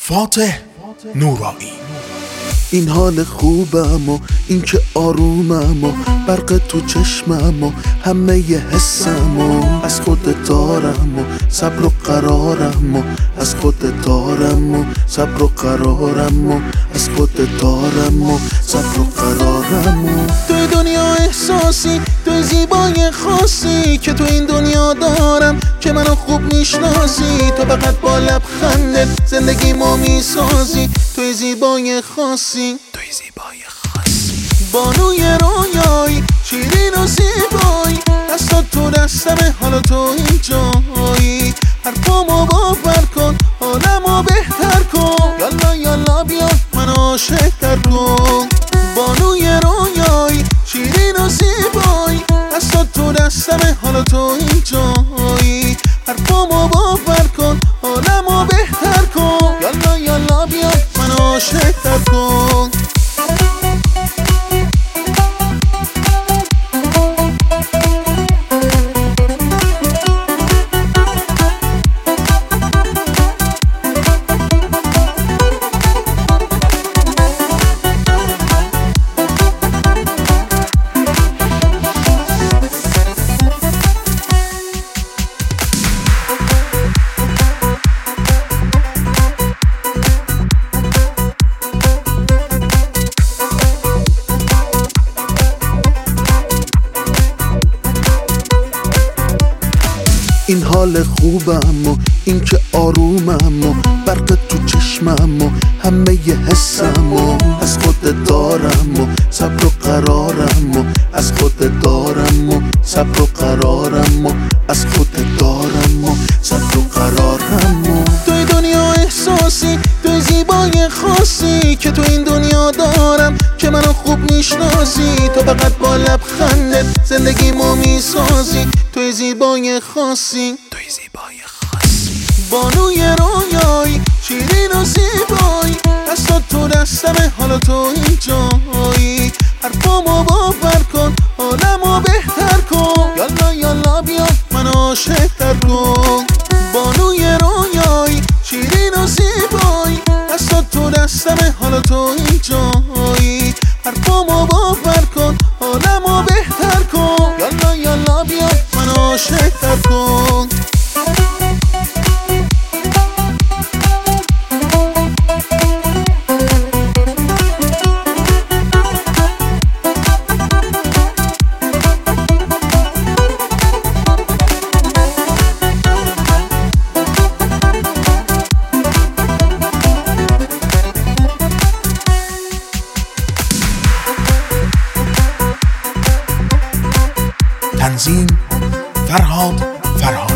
فاتح نورایی. این حال خوبم و این که آرومم و برق تو چشمم و همه ی حسم و از خودت دارم و صبر و قرارم و از خودت دارم و صبر و قرارم و از خودت دارم و صبر و قرارم و توی دنیا احساسی، توی زیبای خاصی که تو این دنیا دارم که منو خوب میشناسی. تو فقط با لبخندت زندگیمو میسازی، توی زیبای خاصی، توی زیبای خاصی، بانوی رویایی، شیرین و زیبایی، دستات تو دستمه، حالا تو اینجایی. حرفامو باور کن، حالمو بهتر کن، یالا یالا بیا منو عاشق‌تر کن. بانوی رویایی، شیرین و زیبایی، دستات تو دستمه، حالا تو اینجایی. حرفامو باور کن، حالمو بهتر کن، یالا یالا بیا منو عاشق‌تر کن. این حال خوبم و این که آرومم و برق تو چشمم و همه ی حسم و از خودت دارم و صبر و قرارم و از خودت دارم و صبر و قرارم و از خودت دارم و صبر و قرارم و توی دنیا احساسی، توی زیبای خاصی که تو این دنیا دارم که منو خوب میشناسی. تو فقط با لبخندت زندگیمو میسازی، توی زیبای خاصی، توی زیبای خاصی، بانوی رویایی، شیرین و زیبایی، دستات تو دستمه، حالا تو اینجایی. حرفامو باور کن، حالمو بهتر کن، یالا یالا بیا منو عاشق‌تر کن. بانوی رویایی، شیرین و زیبایی، دستات تو دستمه، حالا تو اینجایی. حرفامو باور کن، حالمو بهتر کن، یالا یالا بیا منو عاشق‌تر کن. تنظیم فرهاد فرهاد.